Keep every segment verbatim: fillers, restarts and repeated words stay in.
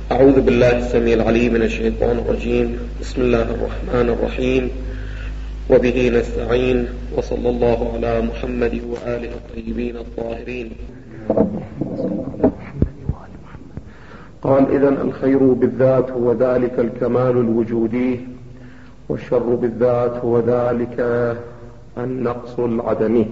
أعوذ بالله السميع العليم من الشيطان الرجيم. بسم الله الرحمن الرحيم، وبه نستعين، وصلى الله على محمد وآله الطيبين الطاهرين. قال: إذن الخير بالذات هو ذلك الكمال الوجودي، والشر بالذات هو ذلك النقص العدمي.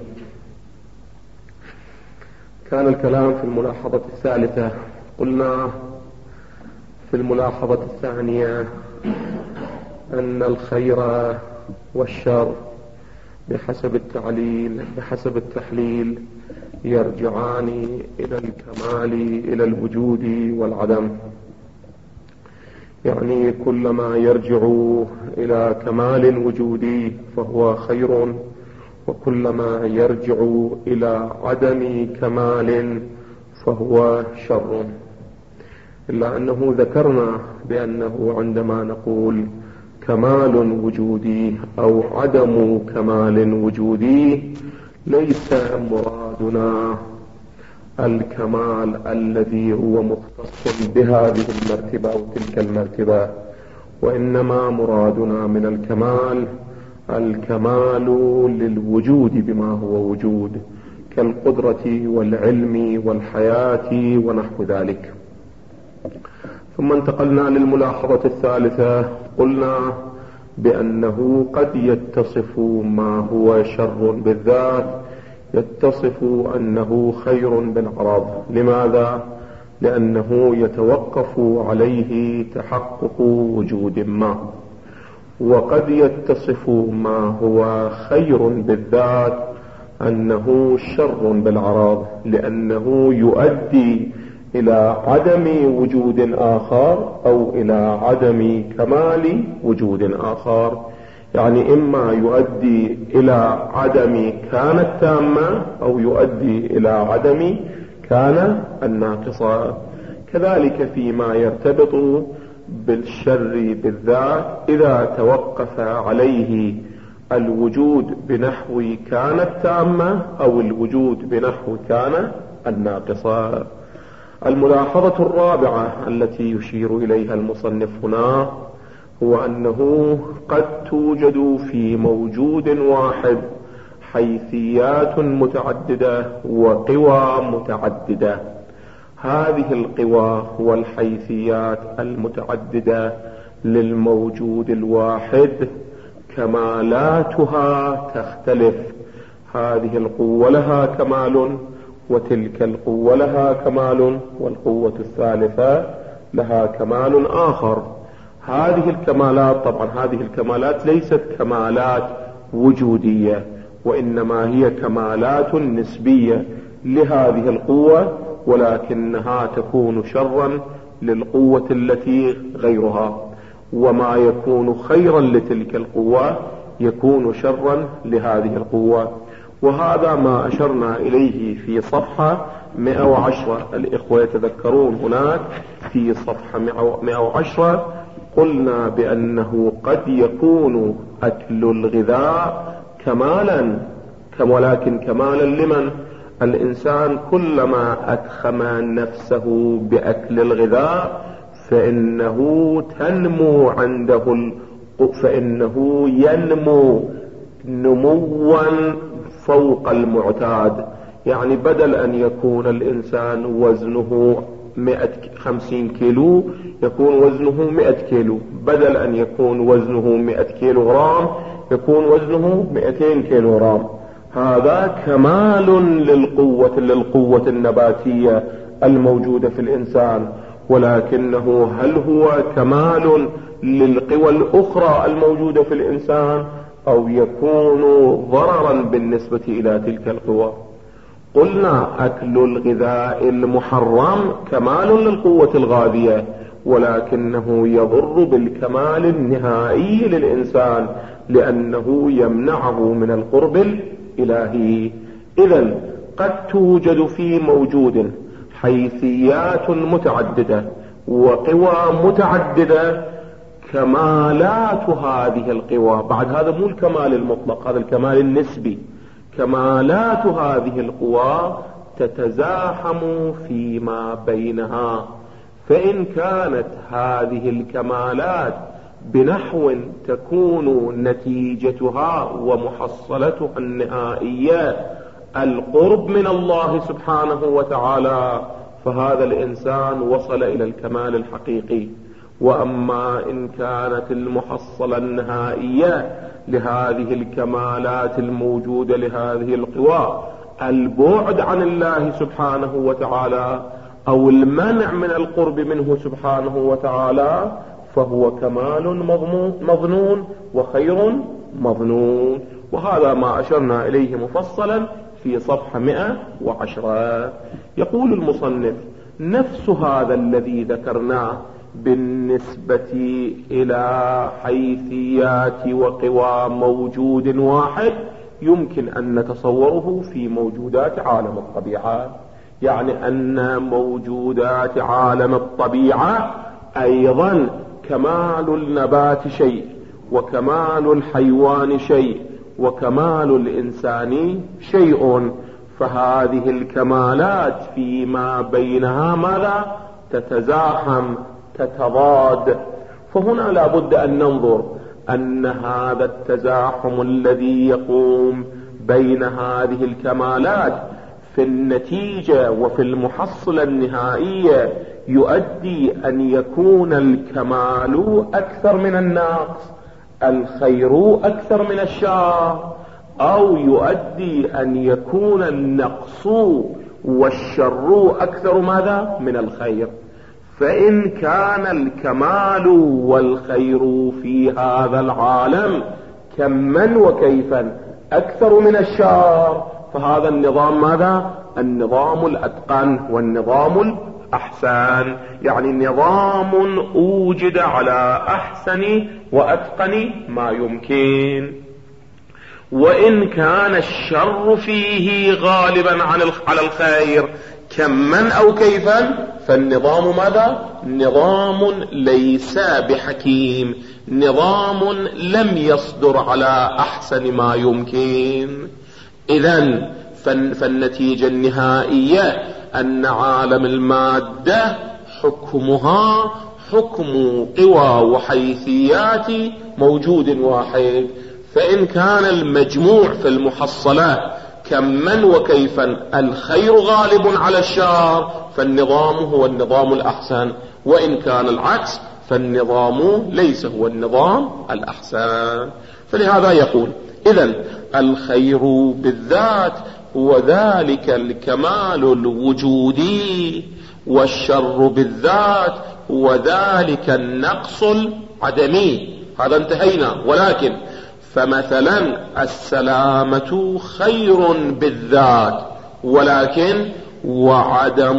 كان الكلام في الملاحظة الثالثة. قلنا في الملاحظة الثانية أن الخير والشر بحسب التعليل بحسب التحليل يرجعان إلى الكمال، إلى الوجود والعدم. يعني كلما يرجع إلى كمال وجودي فهو خير، وكلما يرجع إلى عدم كمال فهو شر. إلا أنه ذكرنا بأنه عندما نقول كمال وجودي أو عدم كمال وجودي ليس مرادنا الكمال الذي هو مختص بهذه المرتبة أو تلك المرتبة، وإنما مرادنا من الكمال الكمال للوجود بما هو وجود، كالقدرة والعلم والحياة ونحو ذلك. ثم انتقلنا للملاحظة الثالثة. قلنا بأنه قد يتصف ما هو شر بالذات، يتصف أنه خير بالعرض. لماذا؟ لأنه يتوقف عليه تحقق وجود ما. وقد يتصف ما هو خير بالذات أنه شر بالعرض، لأنه يؤدي إلى عدم وجود آخر أو إلى عدم كمال وجود آخر. يعني إما يؤدي إلى عدم كان التامة أو يؤدي إلى عدم كان الناقصة. كذلك فيما يرتبط بالشر بالذات، إذا توقف عليه الوجود بنحو كان التامة أو الوجود بنحو كان الناقصة. الملاحظة الرابعة التي يشير إليها المصنف هنا هو أنه قد توجد في موجود واحد حيثيات متعددة وقوى متعددة. هذه القوى والحيثيات المتعددة للموجود الواحد كمالاتها تختلف. هذه القوة لها كمال، وتلك القوة لها كمال، والقوة الثالثة لها كمال آخر. هذه الكمالات طبعا هذه الكمالات ليست كمالات وجودية، وإنما هي كمالات نسبية لهذه القوة، ولكنها تكون شرا للقوة التي غيرها، وما يكون خيرا لتلك القوة يكون شرا لهذه القوة. وهذا ما أشرنا إليه في صفحة مئة وعشرة. الإخوة يتذكرون هناك في صفحة مئة وعشرة قلنا بأنه قد يكون أكل الغذاء كمالا، ولكن كمالا لمن؟ الإنسان كلما أدخم نفسه بأكل الغذاء فإنه تنمو عنده فإنه ينمو نموا فوق المعتاد. يعني بدل أن يكون الإنسان وزنه مئة خمسين كيلو يكون وزنه مئة كيلو، بدل أن يكون وزنه مئة كيلو غرام يكون وزنه مئتين كيلو غرام. هذا كمال للقوة للقوة النباتية الموجودة في الإنسان، ولكنه هل هو كمال للقوى الأخرى الموجودة في الإنسان أو يكون ضررا بالنسبة إلى تلك القوى؟ قلنا أكل الغذاء المحرم كمال للقوة الغاذية، ولكنه يضر بالكمال النهائي للإنسان لأنه يمنعه من القرب الإلهي. إذن قد توجد في موجود حيثيات متعددة وقوى متعددة كمالات هذه القوى. بعد هذا مو الكمال المطلق، هذا الكمال النسبي. كمالات هذه القوى تتزاحم فيما بينها، فإن كانت هذه الكمالات بنحو تكون نتيجتها ومحصلتها النهائية القرب من الله سبحانه وتعالى، فهذا الإنسان وصل إلى الكمال الحقيقي. وأما إن كانت المحصلة النهائية لهذه الكمالات الموجودة لهذه القوى البعد عن الله سبحانه وتعالى أو المنع من القرب منه سبحانه وتعالى، فهو كمال مظنون وخير مظنون. وهذا ما أشرنا إليه مفصلا في صفحة مئة وعشرة. يقول المصنف: نفس هذا الذي ذكرناه بالنسبة إلى حيثيات وقوى موجود واحد يمكن أن نتصوره في موجودات عالم الطبيعة. يعني أن موجودات عالم الطبيعة أيضا كمال النبات شيء، وكمال الحيوان شيء، وكمال الإنسان شيء، فهذه الكمالات فيما بينها ماذا؟ تتزاحم، تتضاد. فهنا لا بد أن ننظر أن هذا التزاحم الذي يقوم بين هذه الكمالات في النتيجة وفي المحصلة النهائية يؤدي أن يكون الكمال أكثر من النقص، الخير أكثر من الشر، أو يؤدي أن يكون النقص والشر أكثر ماذا؟ من الخير. فإن كان الكمال والخير في هذا العالم كما وكيفا أكثر من الشر، فهذا النظام ماذا؟ النظام الأتقن والنظام الأحسن. يعني نظام أوجد على أحسن وأتقن ما يمكن. وإن كان الشر فيه غالبا على الخير كما أو كيفا، فالنظام ماذا؟ نظام ليس بحكيم، نظام لم يصدر على أحسن ما يمكن. إذن فالنتيجة النهائية أن عالم المادة حكمها حكم قوى وحيثيات موجود واحد. فإن كان المجموع في المحصلات كما وكيفا الخير غالب على الشر، فالنظام هو النظام الأحسن. وإن كان العكس فالنظام ليس هو النظام الأحسن. فلهذا يقول: إذن الخير بالذات هو ذلك الكمال الوجودي، والشر بالذات هو ذلك النقص العدمي. هذا انتهينا. ولكن فمثلا السلامة خير بالذات، ولكن وعدم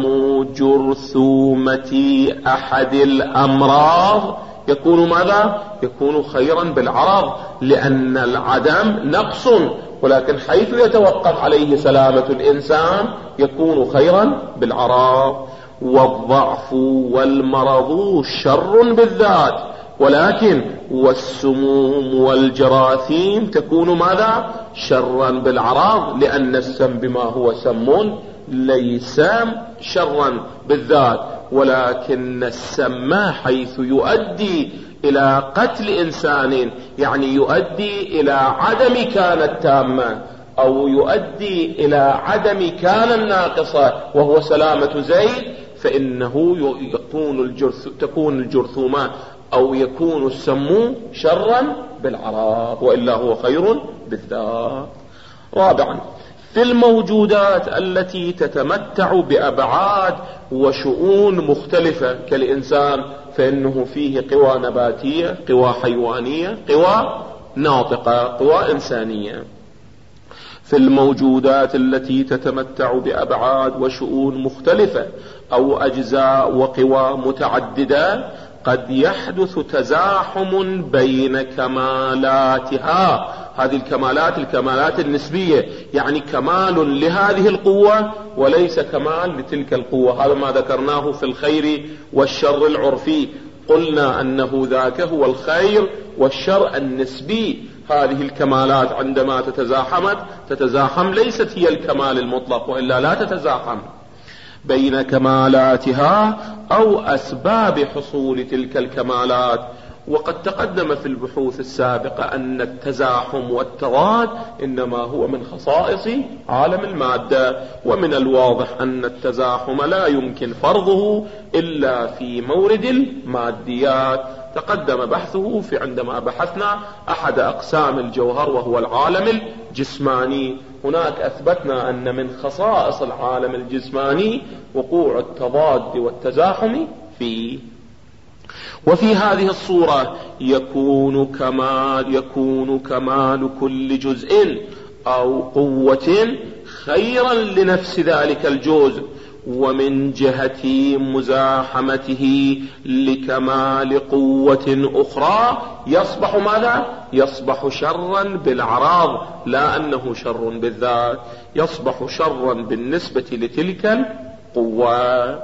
جرثومة أحد الأمراض يكون ماذا؟ يكون خيرا بالعرض، لأن العدم نقص، ولكن حيث يتوقف عليه سلامة الإنسان يكون خيرا بالعرض. والضعف والمرض شر بالذات، ولكن والسموم والجراثيم تكون ماذا؟ شرا بالعرض، لأن السم بما هو سم ليس شرا بالذات، ولكن السم حيث يؤدي إلى قتل إنسان، يعني يؤدي إلى عدم كان التامة أو يؤدي إلى عدم كان الناقصة وهو سلامة زيد، فإنه يكون الجرث تكون الجرثومات أو يكون السم شرا بالعراض، وإلا هو خير بالذات. رابعا، في الموجودات التي تتمتع بأبعاد وشؤون مختلفة كالإنسان، فإنه فيه قوى نباتية، قوى حيوانية، قوى ناطقة، قوى إنسانية. في الموجودات التي تتمتع بأبعاد وشؤون مختلفة أو أجزاء وقوى متعددة قد يحدث تزاحم بين كمالاتها. هذه الكمالات الكمالات النسبية، يعني كمال لهذه القوة وليس كمال لتلك القوة. هذا ما ذكرناه في الخير والشر العرفي، قلنا أنه ذاك هو الخير والشر النسبي. هذه الكمالات عندما تتزاحمت تتزاحم ليست هي الكمال المطلق، وإلا لا تتزاحم. بين كمالاتها أو أسباب حصول تلك الكمالات. وقد تقدم في البحوث السابقة أن التزاحم والتضاد إنما هو من خصائص عالم المادة، ومن الواضح أن التزاحم لا يمكن فرضه إلا في مورد الماديات. تقدم بحثه في عندما بحثنا أحد أقسام الجوهر وهو العالم الجسماني. هناك أثبتنا أن من خصائص العالم الجسماني وقوع التضاد والتزاحم فيه. وفي هذه الصورة يكون كمال يكون كمال كل جزء أو قوة خيرا لنفس ذلك الجزء، ومن جهة مزاحمته لكمال قوة أخرى يصبح ماذا؟ يصبح شرا بالعراض، لا أنه شر بالذات، يصبح شرا بالنسبة لتلك القوة.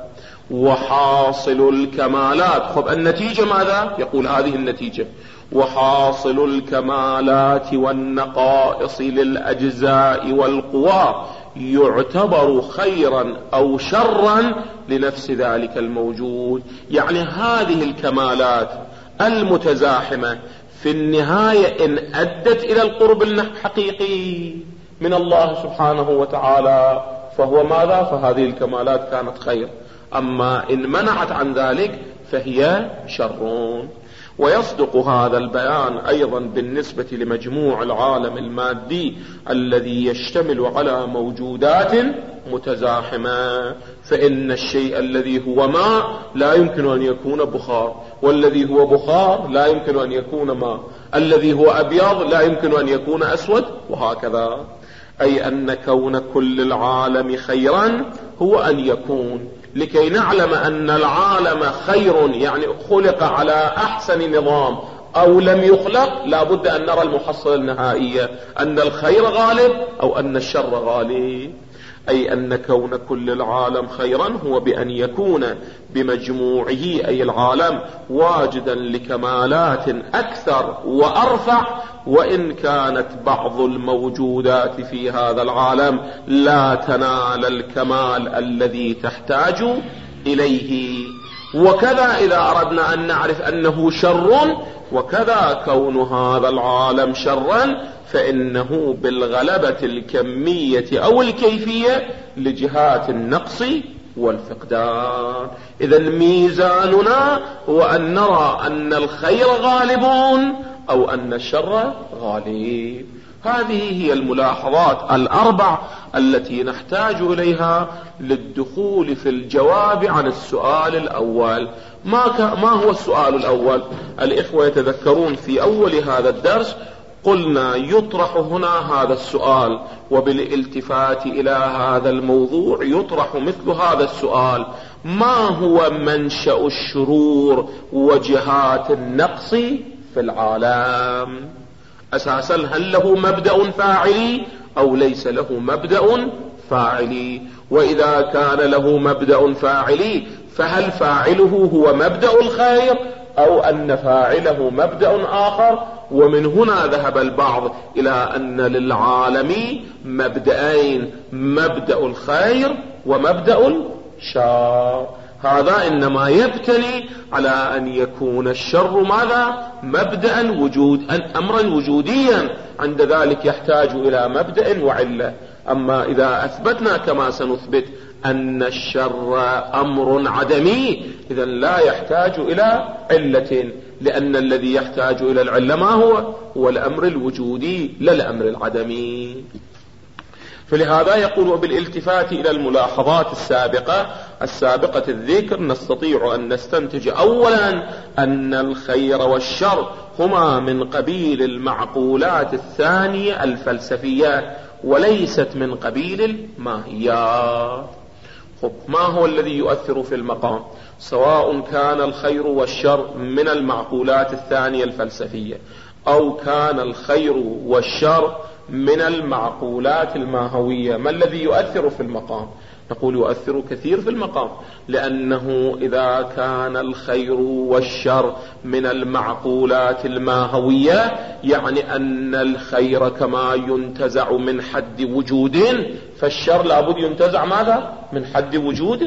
وحاصل الكمالات، خب النتيجة ماذا؟ يقول هذه النتيجة: وحاصل الكمالات والنقائص للأجزاء والقوى يعتبر خيرا أو شرا لنفس ذلك الموجود. يعني هذه الكمالات المتزاحمة في النهاية إن أدت إلى القرب الحقيقي من الله سبحانه وتعالى فهو ماذا؟ فهذه الكمالات كانت خير. أما إن منعت عن ذلك فهي شر. ويصدق هذا البيان أيضا بالنسبة لمجموع العالم المادي الذي يشتمل على موجودات متزاحمة. فإن الشيء الذي هو ماء لا يمكن أن يكون بخار، والذي هو بخار لا يمكن أن يكون ماء، الذي هو أبيض لا يمكن أن يكون أسود، وهكذا. أي أن كون كل العالم خيرا هو أن يكون، لكي نعلم أن العالم خير يعني خلق على أحسن نظام أو لم يخلق، لا بد أن نرى المحصلة النهائية أن الخير غالب أو أن الشر غالب. أي أن كون كل العالم خيرا هو بأن يكون بمجموعه أي العالم واجدا لكمالات أكثر وأرفع، وإن كانت بعض الموجودات في هذا العالم لا تنال الكمال الذي تحتاج إليه. وكذا إذا أردنا أن نعرف أنه شر، وكذا كون هذا العالم شرا فإنه بالغلبة الكمية أو الكيفية لجهات النقص والفقدان. إذن ميزاننا هو أن نرى أن الخير غالبون أو أن الشر غالب. هذه هي الملاحظات الأربع التي نحتاج إليها للدخول في الجواب عن السؤال الأول. ما, ك... ما هو السؤال الأول؟ الإخوة يتذكرون في أول هذا الدرس قلنا يطرح هنا هذا السؤال، وبالالتفات إلى هذا الموضوع يطرح مثل هذا السؤال: ما هو منشأ الشرور وجهات النقص في العالم؟ أساسا هل له مبدأ فاعلي أو ليس له مبدأ فاعلي؟ وإذا كان له مبدأ فاعلي فهل فاعله هو مبدأ الخير أو أن فاعله مبدأ آخر؟ ومن هنا ذهب البعض إلى أن للعالم مبدأين: مبدأ الخير ومبدأ الشر. هذا إنما يبتني على أن يكون الشر ماذا؟ مبدأ وجود أمرا وجوديا، عند ذلك يحتاج إلى مبدأ وعلة. أما إذا أثبتنا كما سنثبت أن الشر أمر عدمي إذن لا يحتاج إلى علة، لأن الذي يحتاج إلى العلة ما هو؟ هو الأمر الوجودي لا الأمر العدمي. فلهذا يقول: وبالالتفات إلى الملاحظات السابقة السابقة الذكر نستطيع أن نستنتج أولا أن الخير والشر هما من قبيل المعقولات الثانية الفلسفية وليست من قبيل الماهيات. خب، ما هو الذي يؤثر في المقام؟ سواء كان الخير والشر من المعقولات الثانية الفلسفية أو كان الخير والشر من المعقولات الماهوية، ما الذي يؤثر في المقام؟ نقول يؤثر كثير في المقام، لأنه إذا كان الخير والشر من المعقولات الماهوية يعني أن الخير كما ينتزع من حد وجود فالشر لابد ينتزع ماذا؟ من حد وجود.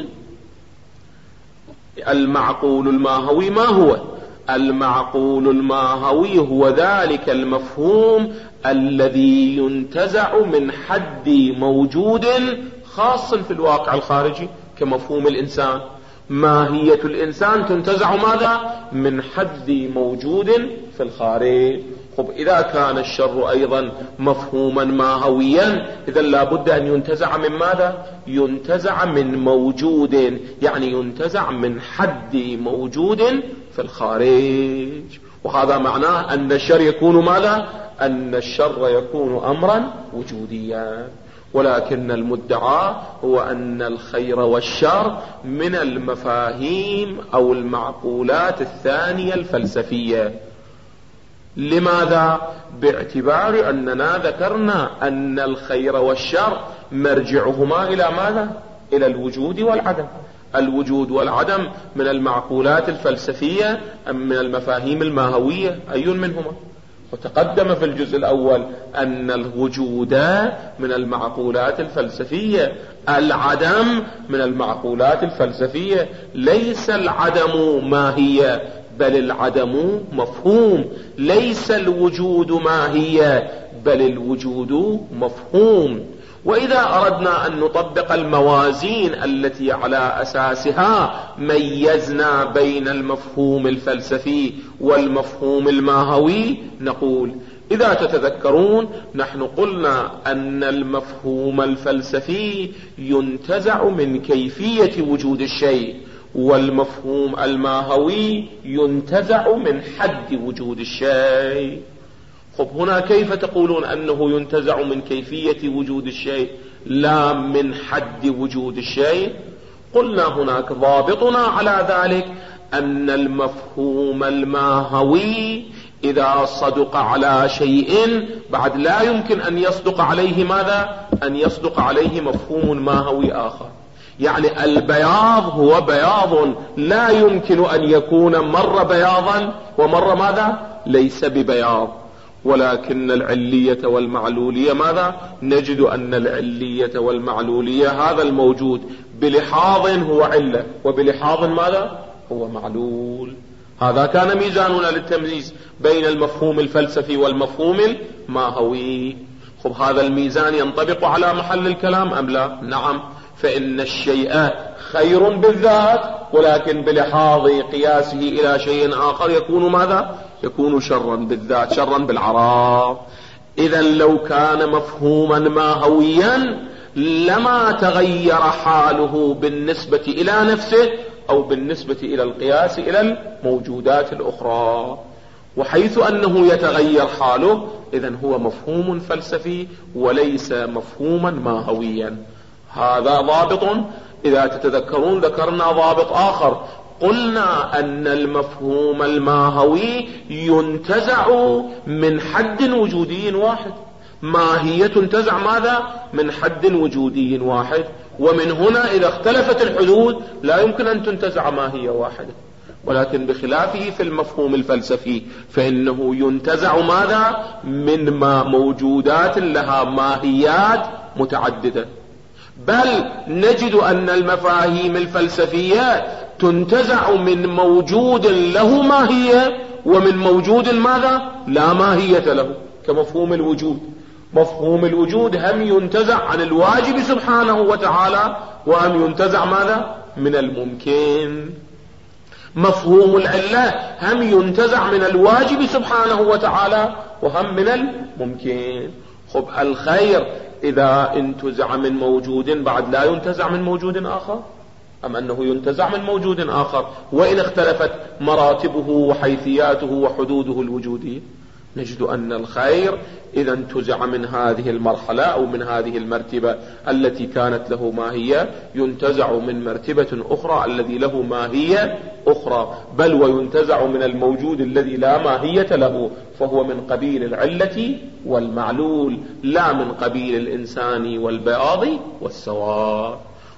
المعقول الماهوي ما هو؟ المعقول الماهوي هو ذلك المفهوم الذي ينتزع من حد موجود خاص في الواقع الخارجي، كمفهوم الإنسان. ماهية الإنسان تنتزع ماذا؟ من حد موجود في الخارج. خب إذا كان الشر أيضا مفهوما ماهويا إذا لابد أن ينتزع من ماذا؟ ينتزع من موجود، يعني ينتزع من حد موجود في الخارج. وهذا معناه أن الشر يكون ماذا؟ أن الشر يكون أمرا وجوديا. ولكن المدعى هو أن الخير والشر من المفاهيم أو المعقولات الثانية الفلسفية. لماذا؟ باعتبار أننا ذكرنا أن الخير والشر مرجعهما إلى ماذا؟ إلى الوجود والعدم. الوجود والعدم من المعقولات الفلسفية أم من المفاهيم الماهوية؟ أي منهما؟ وتقدم في الجزء الأول أن الوجود من المعقولات الفلسفية، العدم من المعقولات الفلسفية. ليس العدم ماهية بل العدم مفهوم، ليس الوجود ماهية بل الوجود مفهوم. وإذا أردنا أن نطبق الموازين التي على أساسها ميزنا بين المفهوم الفلسفي والمفهوم الماهوي نقول: إذا تتذكرون نحن قلنا أن المفهوم الفلسفي ينتزع من كيفية وجود الشيء، والمفهوم الماهوي ينتزع من حد وجود الشيء. خب هنا كيف تقولون أنه ينتزع من كيفية وجود الشيء لا من حد وجود الشيء؟ قلنا هناك ضابطنا على ذلك أن المفهوم الماهوي إذا صدق على شيء بعد لا يمكن أن يصدق عليه ماذا؟ أن يصدق عليه مفهوم ماهوي آخر. يعني البياض هو بياض لا يمكن أن يكون مرة بياضا ومرة ماذا؟ ليس ببياض. ولكن العلية والمعلولية ماذا؟ نجد أن العلية والمعلولية هذا الموجود بلحاظ هو علة وبلحاظ ماذا؟ هو معلول. هذا كان ميزاننا للتمييز بين المفهوم الفلسفي والمفهوم الماهوي. خب هذا الميزان ينطبق على محل الكلام أم لا؟ نعم. فإن الشيء خير بالذات ولكن بلحاظ قياسه إلى شيء آخر يكون ماذا؟ يكون شرا بالذات، شرا بالعراض. إذا لو كان مفهوما ماهويا لما تغير حاله بالنسبة إلى نفسه أو بالنسبة إلى القياس إلى الموجودات الأخرى. وحيث أنه يتغير حاله إذن هو مفهوم فلسفي وليس مفهوما ماهويا. هذا ضابط. إذا تتذكرون ذكرنا ضابط آخر، قلنا أن المفهوم الماهوي ينتزع من حد وجودي واحد. ماهية تنتزع ماذا؟ من حد وجودي واحد. ومن هنا إذا اختلفت الحدود لا يمكن أن تنتزع ماهية واحدة. ولكن بخلافه في المفهوم الفلسفي فإنه ينتزع ماذا؟ من ما موجودات لها ماهيات متعددة. بل نجد أن المفاهيم الفلسفية تنتزع من موجود له ماهية ومن موجود ماذا؟ لا ماهية له، كمفهوم الوجود. مفهوم الوجود هم ينتزع عن الواجب سبحانه وتعالى وهم ينتزع ماذا؟ من الممكن. مفهوم العلة هم ينتزع من الواجب سبحانه وتعالى وهم من الممكن. خب الخير إذا انتزع من موجود بعد لا ينتزع من موجود آخر، أم أنه ينتزع من موجود آخر وإن اختلفت مراتبه وحيثياته وحدوده الوجودية؟ نجد أن الخير إذا انتزع من هذه المرحلة أو من هذه المرتبة التي كانت له ماهية ينتزع من مرتبة أخرى الذي له ماهية أخرى، بل وينتزع من الموجود الذي لا ماهية له، فهو من قبيل العلة والمعلول لا من قبيل الإنسان والبياض والسواد.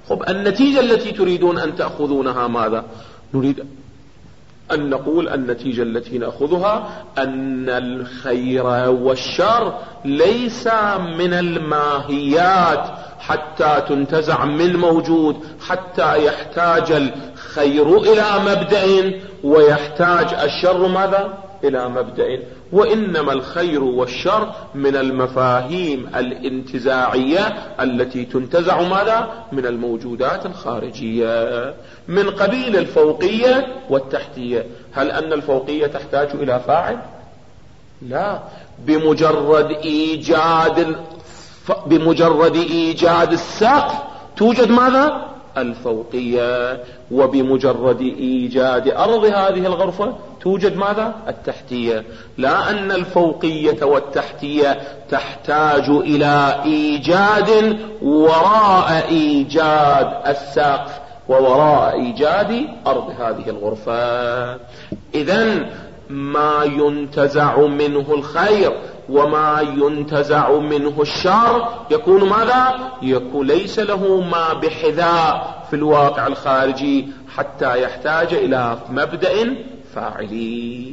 خب النتيجة التي تريدون أن تأخذونها ماذا؟ نريد أن نقول النتيجة التي نأخذها أن الخير والشر ليس من الماهيات حتى تنتزع من موجود، حتى يحتاج الخير إلى مبدأ ويحتاج الشر ماذا؟ إلى مبدأ. وإنما الخير والشر من المفاهيم الانتزاعية التي تنتزع ماذا؟ من الموجودات الخارجية، من قبيل الفوقية والتحتية. هل أن الفوقية تحتاج إلى فاعل؟ لا، بمجرد إيجاد بمجرد إيجاد السقف توجد ماذا؟ الفوقية، وبمجرد إيجاد أرض هذه الغرفة توجد ماذا؟ التحتية. لا أن الفوقية والتحتية تحتاج إلى إيجاد وراء إيجاد السقف ووراء إيجاد أرض هذه الغرفة. إذن ما ينتزع منه الخير وما ينتزع منه الشر يكون ماذا؟ يكون ليس له ما بحذاء في الواقع الخارجي حتى يحتاج إلى مبدأ فاعلي.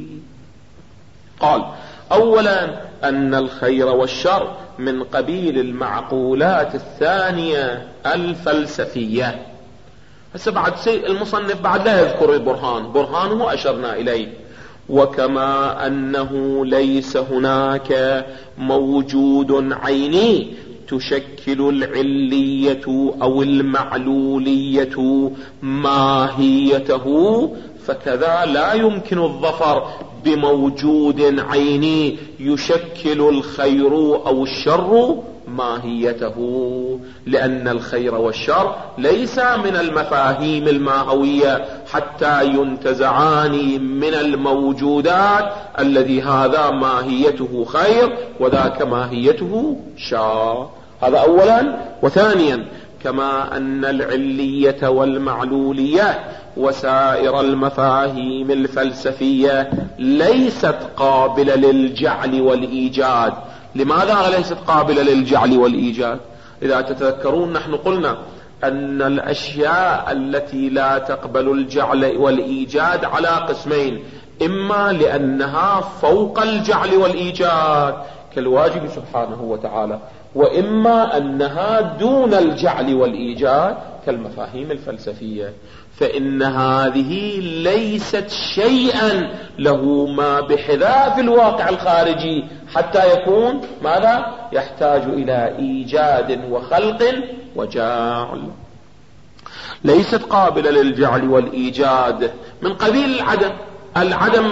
قال أولا أن الخير والشر من قبيل المعقولات الثانية الفلسفية. هسه بعد المصنف بعد لا يذكر البرهان، برهانه أشرنا إليه. وكما أنه ليس هناك موجود عيني تشكل العلية أو المعلولية ماهيته، فكذا لا يمكن الظفر بموجود عيني يشكل الخير أو الشر ماهيته، لأن الخير والشر ليس من المفاهيم الماهوية حتى ينتزعان من الموجودات الذي هذا ماهيته خير وذاك ماهيته شر. هذا أولا. وثانيا كما أن العلية والمعلولية وسائر المفاهيم الفلسفية ليست قابلة للجعل والإيجاد. لماذا ليست قابلة للجعل والإيجاد؟ إذا تتذكرون نحن قلنا أن الأشياء التي لا تقبل الجعل والإيجاد على قسمين: إما لأنها فوق الجعل والإيجاد كالواجب سبحانه وتعالى، وإما أنها دون الجعل والإيجاد كالمفاهيم الفلسفية. فإن هذه ليست شيئا له ما بحذاء في الواقع الخارجي حتى يكون ماذا؟ يحتاج إلى إيجاد وخلق وجعل. ليست قابلة للجعل والإيجاد، من قبيل العدم. العدم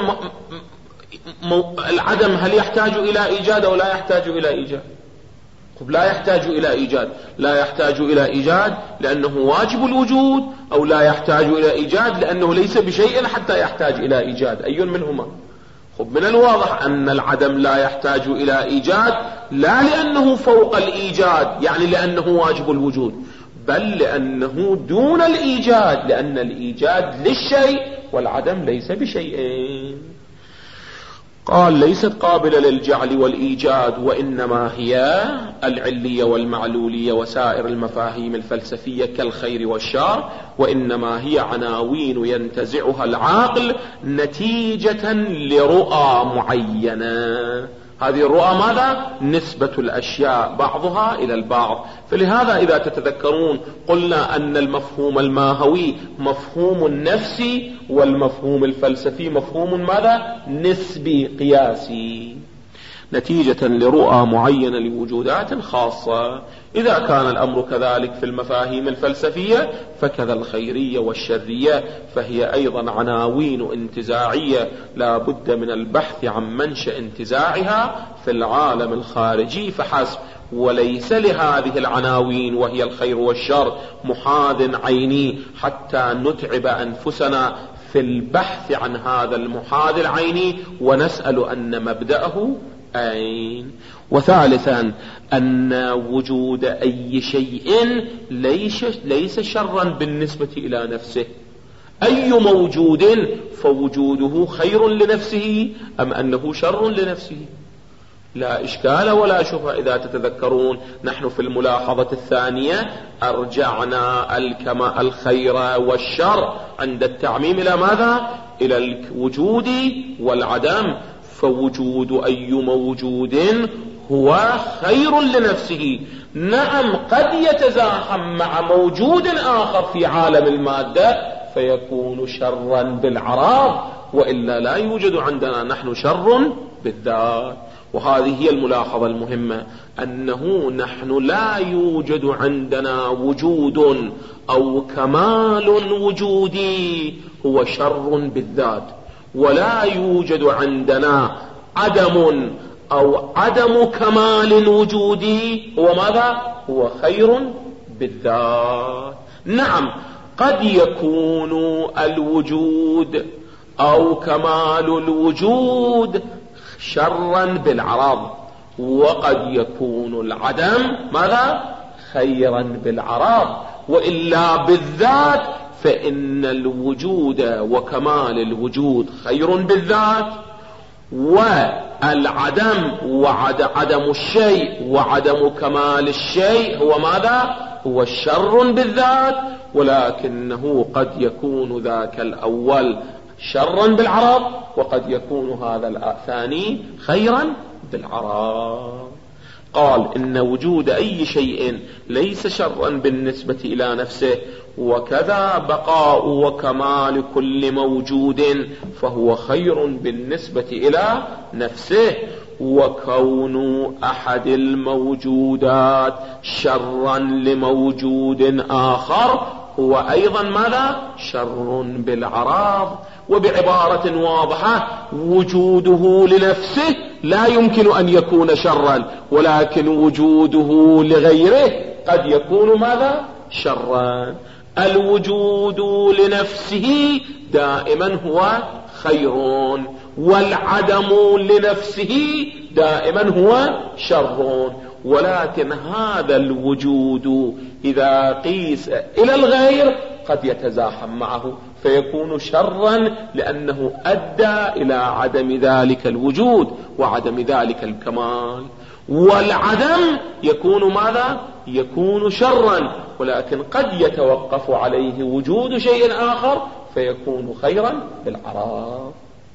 العدم هل يحتاج إلى إيجاد أو لا يحتاج إلى إيجاد؟ لا يحتاج إلى إيجاد. لا يحتاج إلى إيجاد لأنه واجب الوجود، أو لا يحتاج إلى إيجاد لأنه ليس بشيء حتى يحتاج إلى إيجاد؟ أي منهما؟ خب من الواضح أن العدم لا يحتاج إلى إيجاد، لا لأنه فوق الإيجاد يعني لأنه واجب الوجود، بل لأنه دون الإيجاد، لأن الإيجاد للشيء والعدم ليس بشيئين. قال ليست قابلة للجعل والإيجاد، وإنما هي العلية والمعلولية وسائر المفاهيم الفلسفية كالخير والشر، وإنما هي عناوين ينتزعها العقل نتيجة لرؤى معينة. هذه الرؤى ماذا؟ نسبة الأشياء بعضها إلى البعض. فلهذا إذا تتذكرون قلنا أن المفهوم الماهوي مفهوم نفسي، والمفهوم الفلسفي مفهوم ماذا؟ نسبي قياسي، نتيجة لرؤى معينة لوجودات خاصة. إذا كان الأمر كذلك في المفاهيم الفلسفية فكذا الخيرية والشرية، فهي أيضا عناوين انتزاعية لا بد من البحث عن منشأ انتزاعها في العالم الخارجي فحسب، وليس لهذه العناوين وهي الخير والشر محاذ عيني حتى نتعب أنفسنا في البحث عن هذا المحاذ العيني ونسأل أن مبدأه أين. وثالثا أن وجود أي شيء ليس, ليس شرا بالنسبة إلى نفسه. أي موجود فوجوده خير لنفسه أم أنه شر لنفسه؟ لا إشكال ولا شبهة. إذا تتذكرون نحن في الملاحظة الثانية أرجعنا الكما الخير والشر عند التعميم إلى ماذا؟ إلى الوجود والعدم. فوجود أي موجود هو خير لنفسه. نعم قد يتزاحم مع موجود آخر في عالم المادة فيكون شرا بالعراض، وإلا لا يوجد عندنا نحن شر بالذات. وهذه هي الملاحظة المهمة، أنه نحن لا يوجد عندنا وجود أو كمال وجودي هو شر بالذات، ولا يوجد عندنا عدم أو عدم كمال وجودي هو ماذا؟ هو خير بالذات. نعم قد يكون الوجود أو كمال الوجود شرا بالعرض، وقد يكون العدم ماذا؟ خيرا بالعرض، وإلا بالذات فإن الوجود وكمال الوجود خير بالذات، والعدم وعدم الشيء وعدم كمال الشيء هو ماذا؟ هو الشر بالذات. ولكنه قد يكون ذاك الأول شرا بالعرض، وقد يكون هذا الثاني خيرا بالعرض. قال إن وجود أي شيء ليس شرا بالنسبة إلى نفسه، وكذا بقاء وكمال كل موجود فهو خير بالنسبة إلى نفسه. وكون أحد الموجودات شرا لموجود آخر هو أيضا ماذا؟ شر بالعراض. وبعبارة واضحة وجوده لنفسه لا يمكن أن يكون شرا، ولكن وجوده لغيره قد يكون ماذا؟ شرا. الوجود لنفسه دائما هو خير، والعدم لنفسه دائما هو شر. ولكن هذا الوجود إذا قيس إلى الغير قد يتزاحم معه فيكون شرا، لأنه أدى إلى عدم ذلك الوجود وعدم ذلك الكمال. والعدم يكون ماذا؟ يكون شرا، ولكن قد يتوقف عليه وجود شيء آخر فيكون خيرا بالعراض.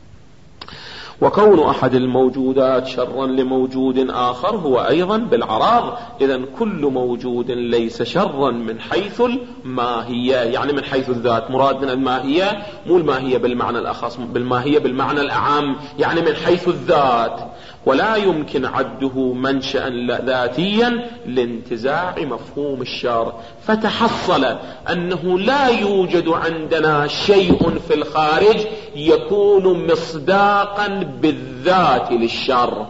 وكون أحد الموجودات شرا لموجود آخر هو أيضا بالعراض. إذن كل موجود ليس شرا من حيث الماهية، يعني من حيث الذات. مراد من الماهية مو الماهية بالمعنى الأخص، بالماهية بالمعنى الأعم، يعني من حيث الذات. ولا يمكن عده منشأ ذاتيا لانتزاع مفهوم الشر. فتحصل أنه لا يوجد عندنا شيء في الخارج يكون مصداقا بالذات للشر.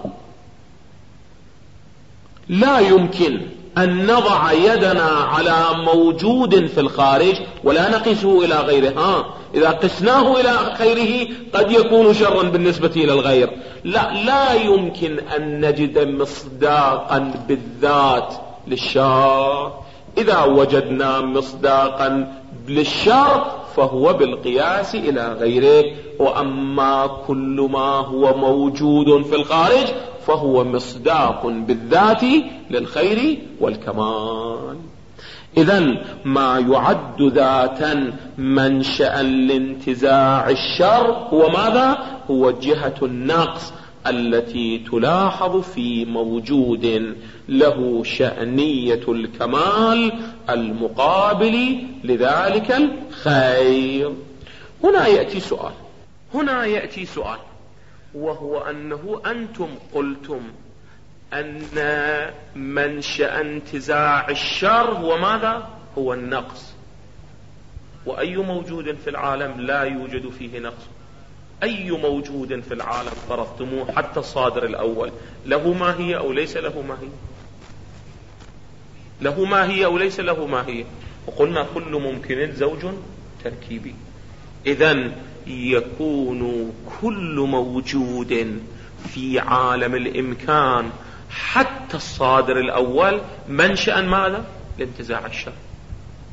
لا يمكن أن نضع يدنا على موجود في الخارج ولا نقيسه إلى غيره. ها إذا قسناه إلى غيره قد يكون شرا بالنسبة إلى الغير. لا لا يمكن أن نجد مصداقا بالذات للشر. إذا وجدنا مصداقا للشر فهو بالقياس إلى غيره. وأما كل ما هو موجود في الخارج فهو مصداق بالذات للخير والكمال. إذن ما يعد ذاتا منشأ لانتزاع الشر هو ماذا؟ هو جهة النقص التي تلاحظ في موجود له شأنية الكمال المقابل لذلك الخير. هنا يأتي سؤال هنا يأتي سؤال وهو أنه أنتم قلتم أن منشأ انتزاع الشر هو ماذا؟ هو النقص. وأي موجود في العالم لا يوجد فيه نقص؟ أي موجود في العالم فرضتموه حتى الصادر الأول له ماهية أو ليس له ماهية؟ له ماهية أو ليس له ماهية؟ وقلنا كل ممكن زوج تركيبي. إذن يكون كل موجود في عالم الإمكان حتى الصادر الأول منشأ ماذا؟ لانتزاع الشر.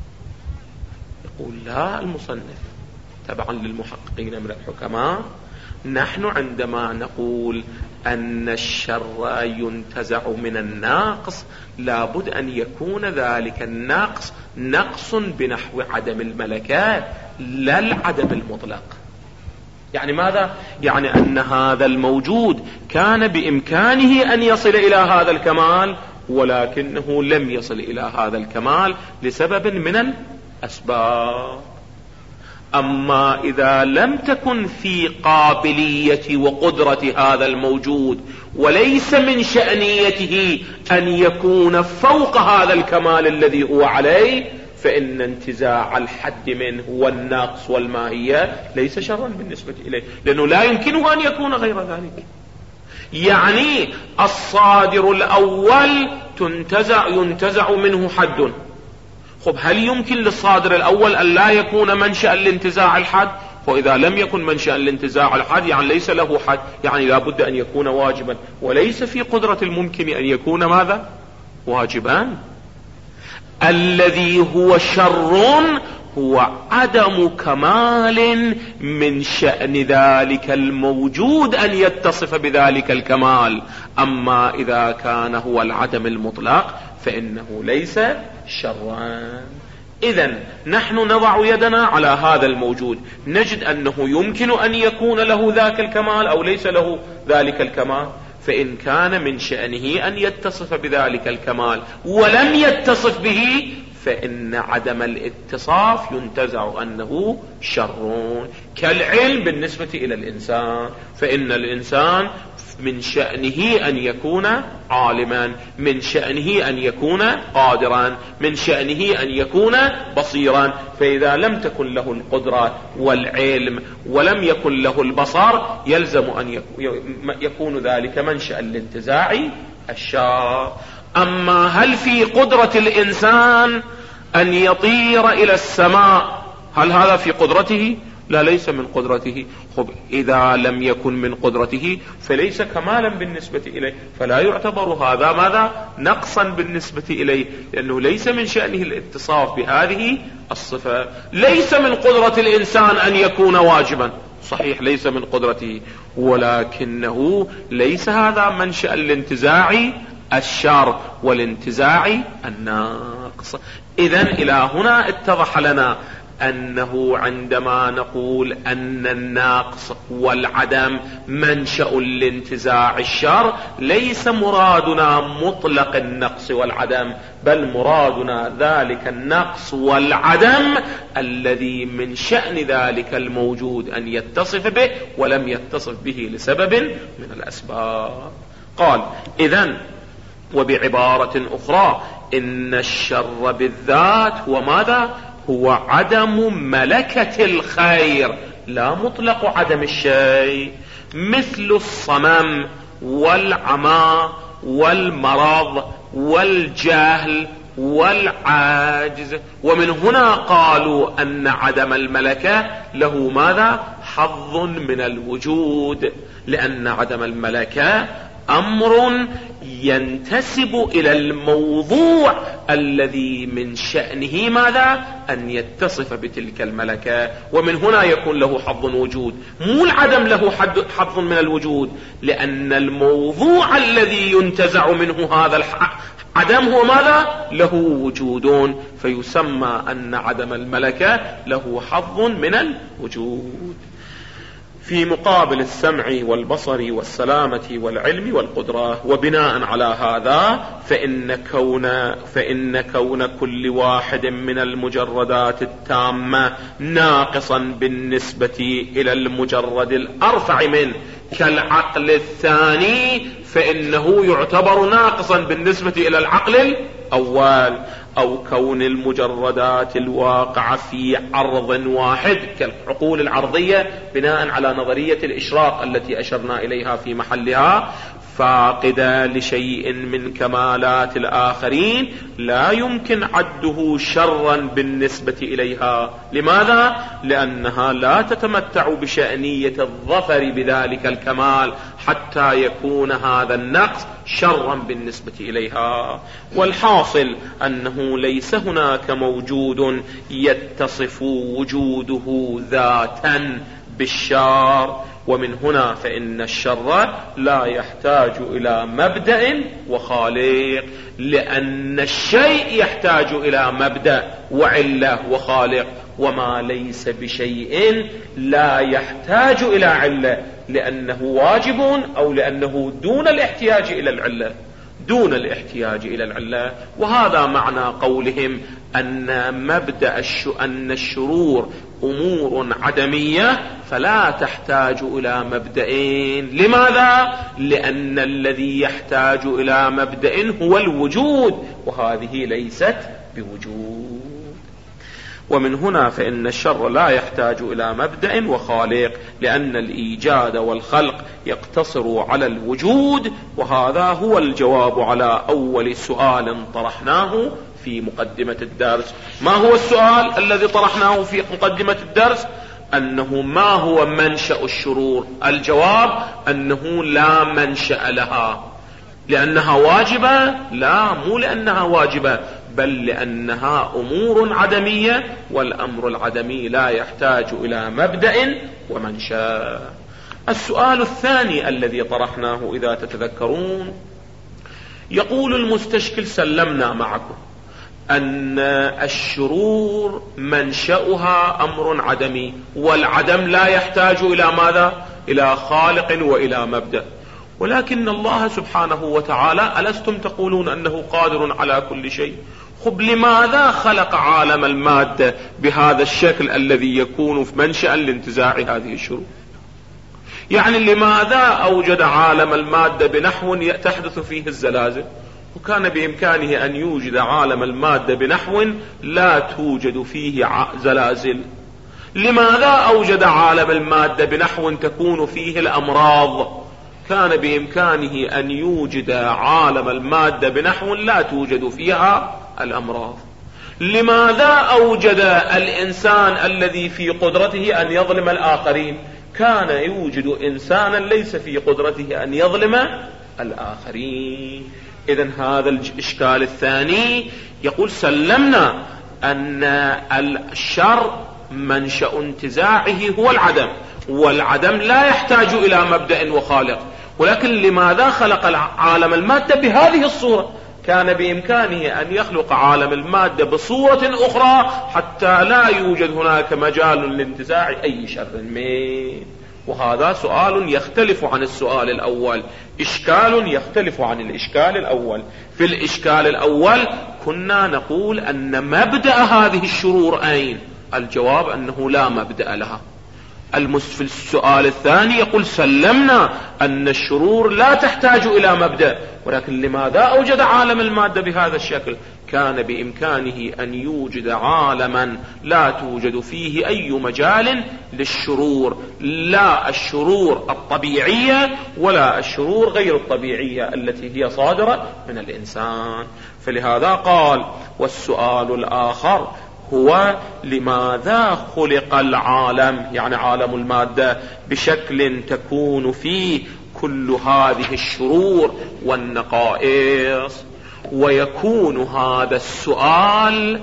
يقول لا المصنف تبعا للمحققين من الحكماء نحن عندما نقول أن الشر ينتزع من الناقص لابد أن يكون ذلك النقص نقص بنحو عدم الملكات لا العدم المطلق. يعني ماذا؟ يعني أن هذا الموجود كان بإمكانه أن يصل إلى هذا الكمال ولكنه لم يصل إلى هذا الكمال لسبب من الأسباب. أما إذا لم تكن في قابلية وقدرة هذا الموجود وليس من شأنيته أن يكون فوق هذا الكمال الذي هو عليه فإن انتزاع الحد منه والنقص والماهية ليس شرا بالنسبة إليه، لأنه لا يمكنه أن يكون غير ذلك. يعني الصادر الأول تنتزع ينتزع منه حد. خب هل يمكن للصادر الأول أن لا يكون منشأ لانتزاع الحد؟ وإذا لم يكن منشأ لانتزاع الحد يعني ليس له حد، يعني لا بد أن يكون واجبا، وليس في قدرة الممكن أن يكون ماذا؟ واجبا. الذي هو شر هو عدم كمال من شأن ذلك الموجود أن يتصف بذلك الكمال. أما إذا كان هو العدم المطلق فإنه ليس شرا. إذن نحن نضع يدنا على هذا الموجود نجد أنه يمكن أن يكون له ذاك الكمال أو ليس له ذلك الكمال. فإن كان من شأنه أن يتصف بذلك الكمال ولم يتصف به فإن عدم الاتصاف ينتزع أنه شر. كالعلم بالنسبة إلى الإنسان، فإن الإنسان من شأنه أن يكون عالما، من شأنه أن يكون قادرا، من شأنه أن يكون بصيرا. فإذا لم تكن له القدرة والعلم ولم يكن له البصر يلزم أن يكون ذلك منشأ لانتزاع الشر. أما هل في قدرة الإنسان أن يطير إلى السماء؟ هل هذا في قدرته؟ لا، ليس من قدرته. خب إذا لم يكن من قدرته فليس كمالا بالنسبة إليه، فلا يعتبر هذا ماذا؟ نقصا بالنسبة إليه، لأنه ليس من شأنه الاتصاف بهذه الصفة. ليس من قدرة الإنسان أن يكون واجبا، صحيح ليس من قدرته، ولكنه ليس هذا منشأ الانتزاع الشر والانتزاع الناقص. إذن إلى هنا اتضح لنا أنه عندما نقول أن الناقص والعدم منشأ لانتزاع الشر ليس مرادنا مطلق النقص والعدم، بل مرادنا ذلك النقص والعدم الذي من شأن ذلك الموجود أن يتصف به ولم يتصف به لسبب من الأسباب. قال إذن وبعبارة أخرى إن الشر بالذات هو ماذا؟ هو عدم ملكة الخير لا مطلق عدم الشيء، مثل الصمم والعمى والمرض والجهل والعاجز. ومن هنا قالوا أن عدم الملكة له ماذا؟ حظ من الوجود، لأن عدم الملكة أمر ينتسب إلى الموضوع الذي من شأنه ماذا؟ أن يتصف بتلك الملكة، ومن هنا يكون له حظ وجود. مو العدم له حظ من الوجود، لأن الموضوع الذي ينتزع منه هذا العدم هو ماذا؟ له وجود، فيسمى أن عدم الملكة له حظ من الوجود. في مقابل السمع والبصر والسلامة والعلم والقدرة. وبناء على هذا فإن كون, فإن كون كل واحد من المجردات التامة ناقصا بالنسبة إلى المجرد الأرفع منه كالعقل الثاني فإنه يعتبر ناقصا بالنسبة إلى العقل الأول. أو كون المجردات الواقعة في عرض واحد كالعقول العرضية بناء على نظرية الإشراق التي أشرنا إليها في محلها فاقدة لشيء من كمالات الآخرين لا يمكن عده شرا بالنسبة إليها. لماذا؟ لأنها لا تتمتع بشأنية الظفر بذلك الكمال حتى يكون هذا النقص شرا بالنسبة إليها. والحاصل أنه ليس هناك موجود يتصف وجوده ذاتا بالشر ومن هنا فإن الشر لا يحتاج إلى مبدأ وخالق، لأن الشيء يحتاج إلى مبدأ وعلة وخالق، وما ليس بشيء لا يحتاج إلى علة، لأنه واجب أو لأنه دون الاحتياج إلى العلة، دون الاحتياج إلى العلة. وهذا معنى قولهم أن مبدأ الش... أن الشرور أمور عدمية فلا تحتاج إلى مبدئين. لماذا؟ لأن الذي يحتاج إلى مبدأ هو الوجود، وهذه ليست بوجود. ومن هنا فإن الشر لا يحتاج إلى مبدأ وخالق، لأن الإيجاد والخلق يقتصر على الوجود. وهذا هو الجواب على أول سؤال طرحناه في مقدمة الدرس. ما هو السؤال الذي طرحناه في مقدمة الدرس؟ أنه ما هو منشأ الشرور؟ الجواب أنه لا منشأ لها. لأنها واجبة؟ لا، مو لأنها واجبة، بل لأنها أمور عدمية، والأمر العدمي لا يحتاج إلى مبدأ ومنشأ. السؤال الثاني الذي طرحناه إذا تتذكرون، يقول المستشكل: سلمنا معكم أن الشرور منشأها أمر عدمي، والعدم لا يحتاج إلى ماذا؟ إلى خالق وإلى مبدأ. ولكن الله سبحانه وتعالى ألستم تقولون أنه قادر على كل شيء؟ خب لماذا خلق عالم المادة بهذا الشكل الذي يكون في منشأ لانتزاع هذه الشرور؟ يعني لماذا أوجد عالم المادة بنحو تحدث فيه الزلازل، وكان بإمكانه أن يوجد عالم المادة بنحو لا توجد فيه زلازل؟ لماذا أوجد عالم المادة بنحو تكون فيه الأمراض؟ كان بإمكانه أن يوجد عالم المادة بنحو لا توجد فيها الأمراض. لماذا أوجد الإنسان الذي في قدرته أن يظلم الآخرين؟ كان يوجد إنسانا ليس في قدرته أن يظلم الآخرين. إذن هذا الإشكال الثاني يقول: سلمنا أن الشر منشأ انتزاعه هو العدم، والعدم لا يحتاج إلى مبدأ وخالق، ولكن لماذا خلق عالم المادة بهذه الصورة؟ كان بإمكانه أن يخلق عالم المادة بصورة أخرى حتى لا يوجد هناك مجال لانتزاع أي شر منه. وهذا سؤال يختلف عن السؤال الأول، إشكال يختلف عن الإشكال الأول. في الإشكال الأول كنا نقول أن مبدأ هذه الشرور أين؟ الجواب أنه لا مبدأ لها. في السؤال الثاني يقول: سلمنا أن الشرور لا تحتاج إلى مبدأ، ولكن لماذا أوجد عالم المادة بهذا الشكل؟ كان بإمكانه أن يوجد عالما لا توجد فيه أي مجال للشرور، لا الشرور الطبيعية ولا الشرور غير الطبيعية التي هي صادرة من الإنسان. فلهذا قال: والسؤال الآخر هو لماذا خلق العالم، يعني عالم المادة، بشكل تكون فيه كل هذه الشرور والنقائص؟ ويكون هذا السؤال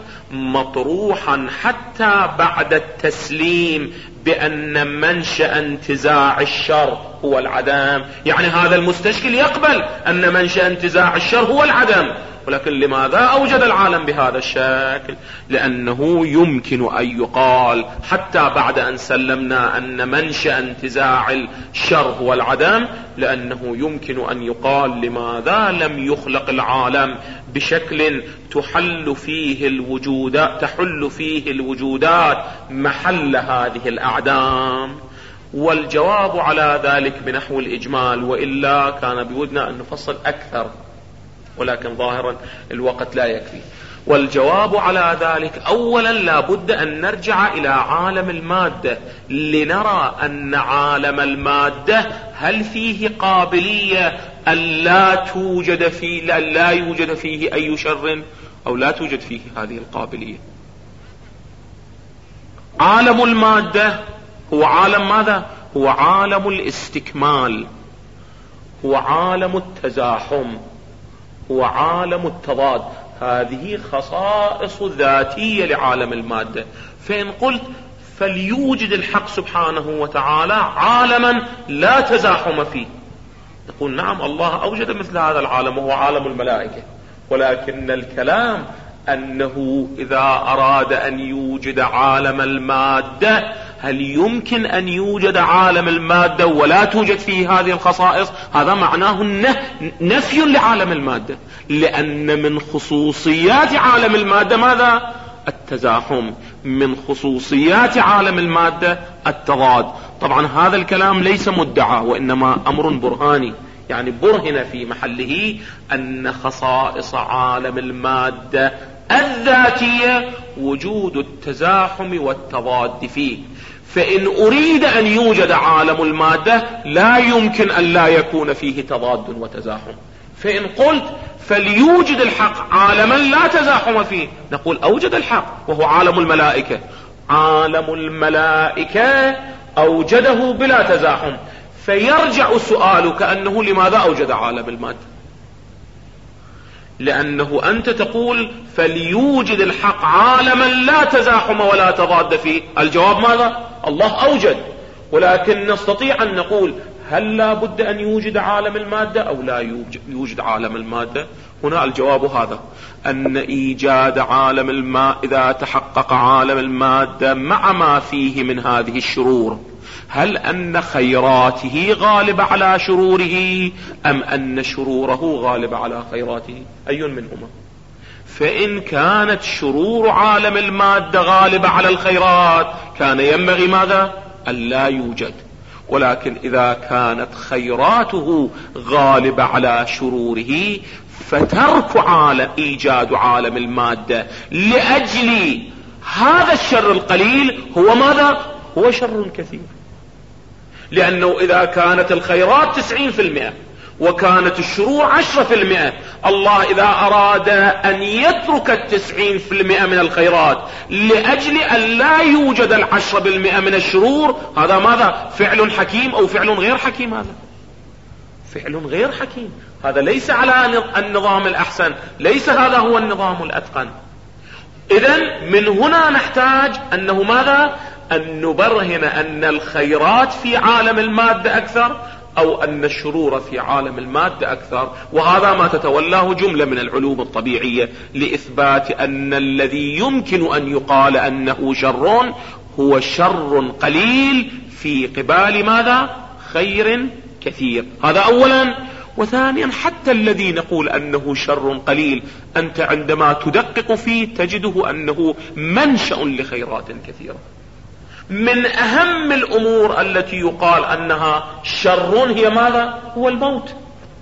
مطروحا حتى بعد التسليم بأن منشأ انتزاع الشر هو العدم. يعني هذا المستشكل يقبل أن منشأ انتزاع الشر هو العدم، ولكن لماذا أوجد العالم بهذا الشكل؟ لأنه يمكن أن يقال حتى بعد أن سلمنا أن منشأ انتزاع الشر هو العدم، لأنه يمكن أن يقال لماذا لم يخلق العالم بشكل تحل فيه الوجودات تحل فيه الوجودات محل هذه الأعدام؟ والجواب على ذلك بنحو الإجمال، وإلا كان بودنا أن نفصل أكثر، ولكن ظاهرا الوقت لا يكفي. والجواب على ذلك: أولا لا بد أن نرجع إلى عالم المادة لنرى أن عالم المادة هل فيه قابلية أن لا توجد فيه لا يوجد فيه أي شر، أو لا توجد فيه هذه القابلية. عالم المادة هو عالم ماذا؟ هو عالم الاستكمال، هو عالم التزاحم، هو عالم التضاد. هذه خصائص ذاتية لعالم المادة. فإن قلت فليوجد الحق سبحانه وتعالى عالما لا تزاحم فيه. نقول نعم، الله أوجد مثل هذا العالم وهو عالم الملائكة، ولكن الكلام أنه إذا أراد أن يوجد عالم المادة هل يمكن أن يوجد عالم المادة ولا توجد فيه هذه الخصائص؟ هذا معناه نفي لعالم المادة، لأن من خصوصيات عالم المادة ماذا؟ التزاحم. من خصوصيات عالم المادة التضاد. طبعا هذا الكلام ليس مدعى، وإنما أمر برهاني، يعني برهن في محله أن خصائص عالم المادة الذاتية وجود التزاحم والتضاد فيه. فإن أريد أن يوجد عالم المادة لا يمكن أن لا يكون فيه تضاد وتزاحم. فإن قلت فليوجد الحق عالما لا تزاحم فيه، نقول أوجد الحق وهو عالم الملائكة. عالم الملائكة أوجده بلا تزاحم، فيرجع سؤالك أنه لماذا أوجد عالم المادة؟ لأنه أنت تقول فليوجد الحق عالما لا تزاحم ولا تضاد فيه. الجواب ماذا؟ الله أوجد، ولكن نستطيع أن نقول هل لا بد أن يوجد عالم المادة أو لا يوجد عالم المادة؟ هنا الجواب هذا، أن إيجاد عالم الماء إذا تحقق عالم المادة مع ما فيه من هذه الشرور، هل أن خيراته غالبة على شروره أم أن شروره غالبة على خيراته؟ أي منهما؟ فإن كانت شرور عالم المادة غالبة على الخيرات كان ينبغي ماذا؟ أن لا يوجد. ولكن إذا كانت خيراته غالبة على شروره فترك عالم إيجاد عالم المادة لأجل هذا الشر القليل هو ماذا؟ هو شر كثير. لأنه إذا كانت الخيرات تسعين في المئة وكانت الشرور عشرة في المئة، الله إذا أراد أن يترك التسعين في المئة من الخيرات لأجل أن لا يوجد العشرة بالمئة من الشرور، هذا ماذا؟ فعل حكيم أو فعل غير حكيم؟ هذا فعل غير حكيم، هذا ليس على النظام الأحسن، ليس هذا هو النظام الأتقن. إذن من هنا نحتاج أنه ماذا؟ أن نبرهن أن الخيرات في عالم المادة أكثر أو أن الشرور في عالم المادة أكثر. وهذا ما تتولاه جملة من العلوم الطبيعية لإثبات أن الذي يمكن أن يقال أنه شر هو شر قليل في قبال ماذا؟ خير كثير. هذا أولا. وثانيا حتى الذي نقول أنه شر قليل أنت عندما تدقق فيه تجده أنه منشأ لخيرات كثيرة. من أهم الأمور التي يقال أنها شر هي ماذا؟ هو الموت،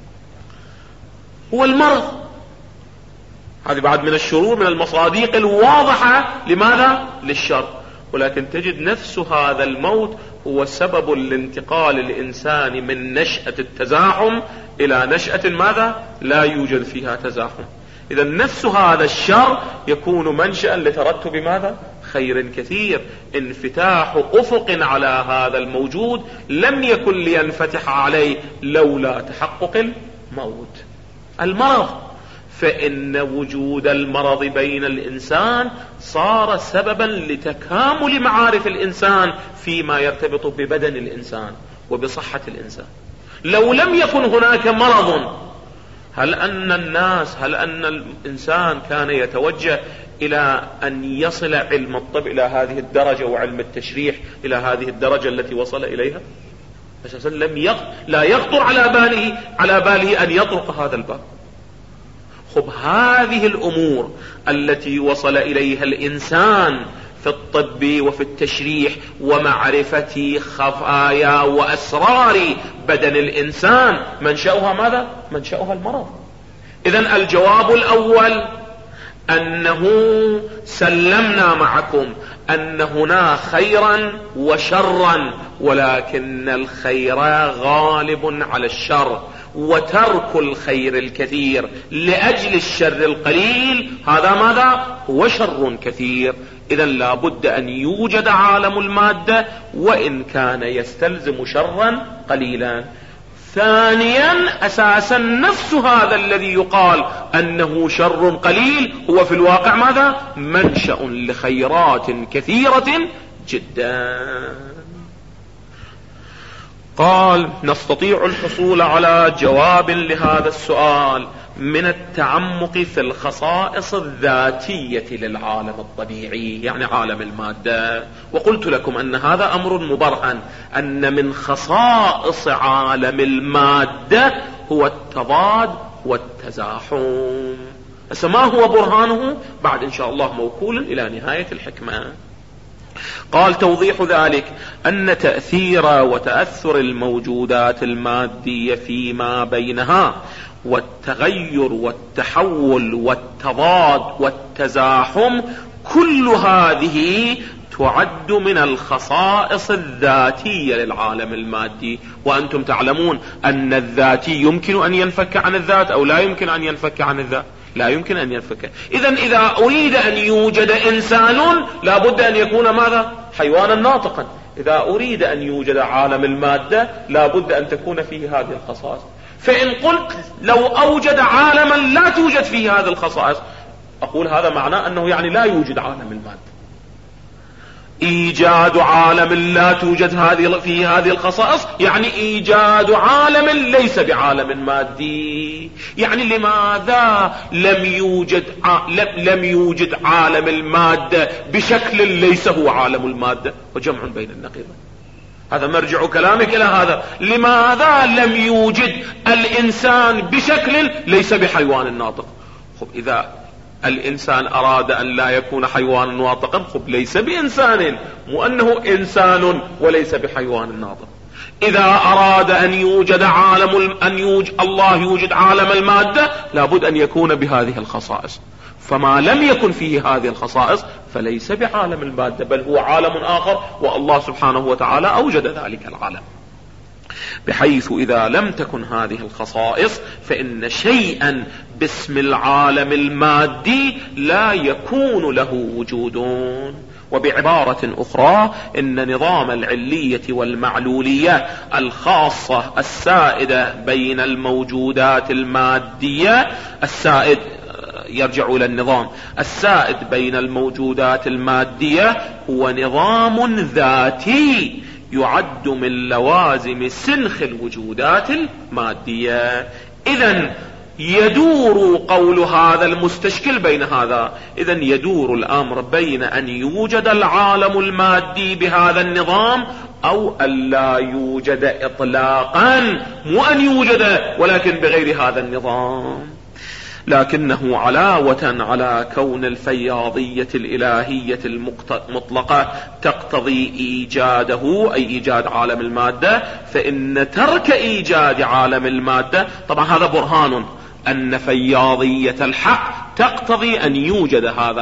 هو المرض. هذه بعد من الشرور، من المصادق الواضحة لماذا؟ للشر. ولكن تجد نفس هذا الموت هو سبب الانتقال الإنساني من نشأة التزاحم إلى نشأة ماذا؟ لا يوجد فيها تزاحم. إذا نفس هذا الشر يكون منشأ لترتب ماذا؟ خير كثير. انفتاح أفق على هذا الموجود لم يكن لينفتح عليه لولا تحقق الموت. المرض، فإن وجود المرض بين الإنسان صار سببا لتكامل معارف الإنسان فيما يرتبط ببدن الإنسان وبصحة الإنسان. لو لم يكن هناك مرض هل أن الناس هل أن الإنسان كان يتوجه إلى أن يصل علم الطب إلى هذه الدرجة وعلم التشريح إلى هذه الدرجة التي وصل إليها؟ أساسا لم يغ... لا يخطر على باله على باله أن يطرق هذا الباب. خب هذه الأمور التي وصل إليها الإنسان في الطب وفي التشريح ومعرفة خفايا وأسرار بدن الإنسان منشأها ماذا؟ منشأها المرض. إذن الجواب الأول أنه سلمنا معكم أن هنا خيرا وشرا، ولكن الخير غالب على الشر، وترك الخير الكثير لأجل الشر القليل هذا ماذا؟ هو شر كثير. إذن لا بد أن يوجد عالم المادة وإن كان يستلزم شرا قليلا. ثانيا أساسا نفس هذا الذي يقال أنه شر قليل هو في الواقع ماذا؟ منشأ لخيرات كثيرة جدا. قال: نستطيع الحصول على جواب لهذا السؤال من التعمق في الخصائص الذاتية للعالم الطبيعي، يعني عالم المادة. وقلت لكم أن هذا أمر مبرهن، أن من خصائص عالم المادة هو التضاد والتزاحم. هسه ما هو برهانه؟ بعد إن شاء الله موكول إلى نهاية الحكمة. قال: توضيح ذلك أن تأثير وتأثر الموجودات المادية فيما بينها والتغير والتحول والتضاد والتزاحم، كل هذه تعد من الخصائص الذاتية للعالم المادي. وأنتم تعلمون أن الذاتي يمكن أن ينفك عن الذات أو لا يمكن أن ينفك عن الذات؟ لا يمكن أن ينفك. إذن إذا أريد أن يوجد إنسان لا بد أن يكون ماذا؟ حيوانا ناطقا. إذا أريد أن يوجد عالم المادة لا بد أن تكون فيه هذه الخصائص. فإن قلت لو أوجد عالما لا توجد فيه هذه الخصائص، أقول هذا معناه أنه يعني لا يوجد عالم المادة. إيجاد عالم لا توجد هذه فيه هذه الخصائص يعني إيجاد عالم ليس بعالم مادي. يعني لماذا لم يوجد لم يوجد عالم المادة بشكل ليس هو عالم المادة؟ وجمع بين النقيضين. هذا مرجع كلامك إلى هذا. لماذا لم يوجد الإنسان بشكل ليس بحيوان ناطق؟ خب إذا الإنسان أراد أن لا يكون حيوانا ناطقا، خب ليس بإنسان، مو أنه إنسان وليس بحيوان ناطق. إذا أراد أن يوجد عالم أن يوجد الله يوجد عالم المادة لابد أن يكون بهذه الخصائص، فما لم يكن فيه هذه الخصائص فليس بعالم المادة، بل هو عالم آخر، والله سبحانه وتعالى أوجد ذلك العالم. بحيث إذا لم تكن هذه الخصائص فإن شيئا باسم العالم المادي لا يكون له وجود. وبعبارة أخرى، إن نظام العلية والمعلولية الخاصة السائدة بين الموجودات المادية، السائد يرجع إلى النظام السائد بين الموجودات المادية، هو نظام ذاتي يعد من لوازم سنخ الوجودات المادية. إذن يدور قول هذا المستشكل بين هذا، إذن يدور الأمر بين أن يوجد العالم المادي بهذا النظام أو أن لا يوجد إطلاقا، مو أن يوجد ولكن بغير هذا النظام. لكنه علاوة على كون الفياضية الإلهية المطلقة تقتضي إيجاده، أي إيجاد عالم المادة، فإن ترك إيجاد عالم المادة، طبعا هذا برهان أن فياضية الحق تقتضي أن يوجد هذا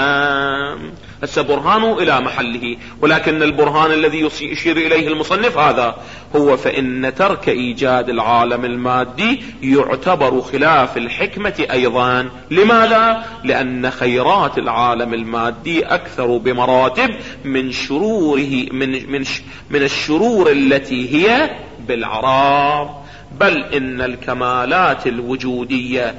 العالم. هسه برهانه إلى محله، ولكن البرهان الذي يشير إليه المصنف هذا هو فإن ترك إيجاد العالم المادي يعتبر خلاف الحكمة أيضا. لماذا؟ لأن خيرات العالم المادي أكثر بمراتب من شروره من, من, من الشرور التي هي بالعراض. بل إن الكمالات الوجودية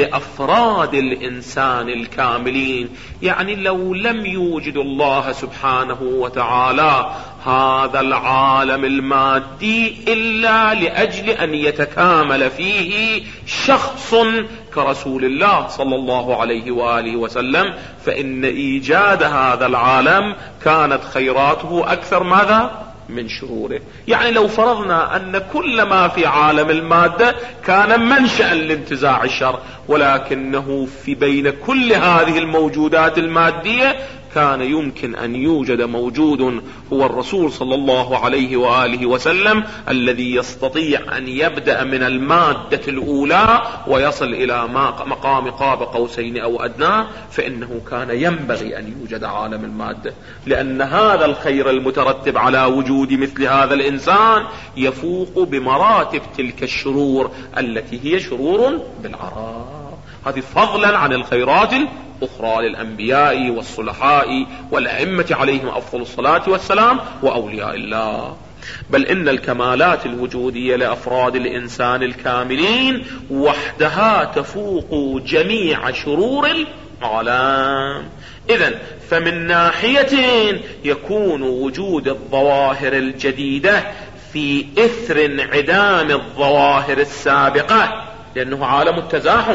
لأفراد الإنسان الكاملين، يعني لو لم يوجد الله سبحانه وتعالى هذا العالم المادي إلا لأجل أن يتكامل فيه شخص كرسول الله صلى الله عليه وآله وسلم، فإن إيجاد هذا العالم كانت خيراته أكثر ماذا؟ من شروره. يعني لو فرضنا أن كل ما في عالم المادة كان منشأ لانتزاع الشر، ولكنه في بين كل هذه الموجودات المادية كان يمكن أن يوجد موجود هو الرسول صلى الله عليه وآله وسلم، الذي يستطيع أن يبدأ من المادة الأولى ويصل إلى مقام قاب قوسين أو أدنى، فإنه كان ينبغي أن يوجد عالم المادة، لأن هذا الخير المترتب على وجود مثل هذا الإنسان يفوق بمراتب تلك الشرور التي هي شرور بالعراء. هذه فضلا عن الخيرات الأخرى للأنبياء والصلحاء والأئمة عليهم أفضل الصلاة والسلام وأولياء الله. بل إن الكمالات الوجودية لأفراد الإنسان الكاملين وحدها تفوق جميع شرور عالم. إذن فمن ناحية يكون وجود الظواهر الجديدة في إثر انعدام الظواهر السابقة لأنه عالم التزاحم،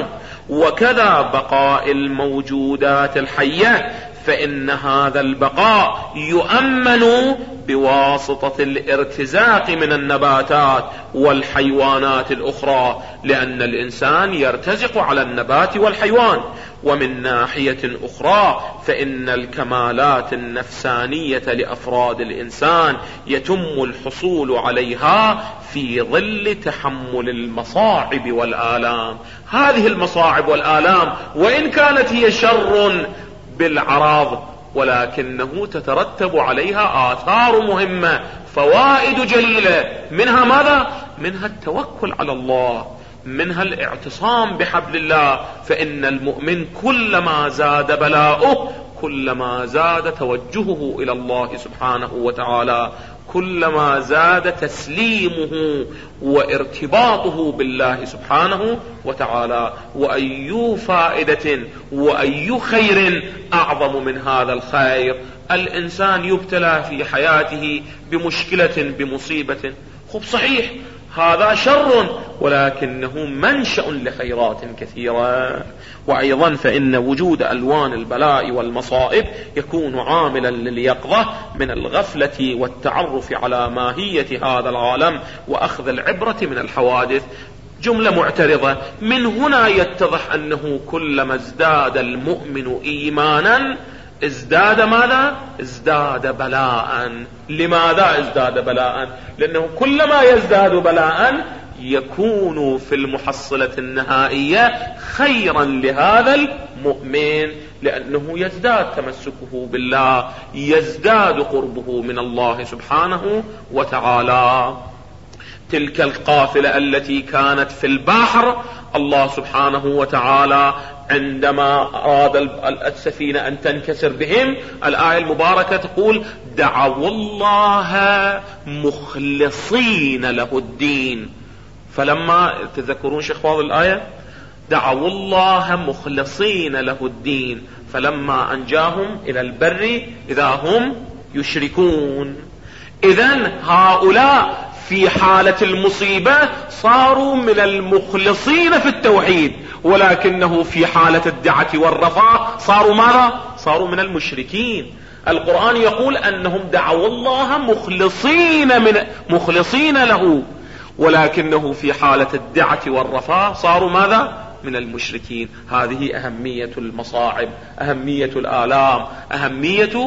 وكذا بقاء الموجودات الحية، فإن هذا البقاء يؤمن بواسطة الارتزاق من النباتات والحيوانات الأخرى، لأن الإنسان يرتزق على النبات والحيوان. ومن ناحية أخرى فإن الكمالات النفسانية لأفراد الإنسان يتم الحصول عليها في ظل تحمل المصاعب والآلام. هذه المصاعب والآلام وإن كانت هي شر بالعراض، ولكنه تترتب عليها آثار مهمة، فوائد جليلة، منها ماذا؟ منها التوكل على الله، منها الاعتصام بحبل الله. فإن المؤمن كلما زاد بلاؤه كلما زاد توجهه إلى الله سبحانه وتعالى، كلما زاد تسليمه وارتباطه بالله سبحانه وتعالى. وأي فائدة وأي خير أعظم من هذا الخير؟ الإنسان يبتلى في حياته بمشكلة بمصيبة، خب صحيح هذا شر، ولكنه منشأ لخيرات كثيرة. وأيضا فإن وجود ألوان البلاء والمصائب يكون عاملا لليقظة من الغفلة والتعرف على ماهية هذا العالم وأخذ العبرة من الحوادث. جملة معترضة: من هنا يتضح أنه كلما ازداد المؤمن إيمانا ازداد ماذا؟ ازداد بلاء. لماذا ازداد بلاء؟ لأنه كلما يزداد بلاء يكون في المحصلة النهائية خيرا لهذا المؤمن، لأنه يزداد تمسكه بالله، يزداد قربه من الله سبحانه وتعالى. تلك القافلة التي كانت في البحر، الله سبحانه وتعالى عندما أراد السفينة أن تنكسر بهم، الآية المباركة تقول: دعوا الله مخلصين له الدين. فلما تذكرون شيخ فاضل الآية: دعوا الله مخلصين له الدين فلما أنجاهم إلى البر إذا هم يشركون. إذن هؤلاء في حالة المصيبة صاروا من المخلصين في التوحيد، ولكنه في حالة الدعة والرفاه صاروا ماذا؟ صاروا من المشركين. القرآن يقول أنهم دعوا الله مخلصين من مخلصين له، ولكنه في حالة الدعة والرفاه صاروا ماذا؟ من المشركين. هذه أهمية المصاعب، أهمية الآلام، أهمية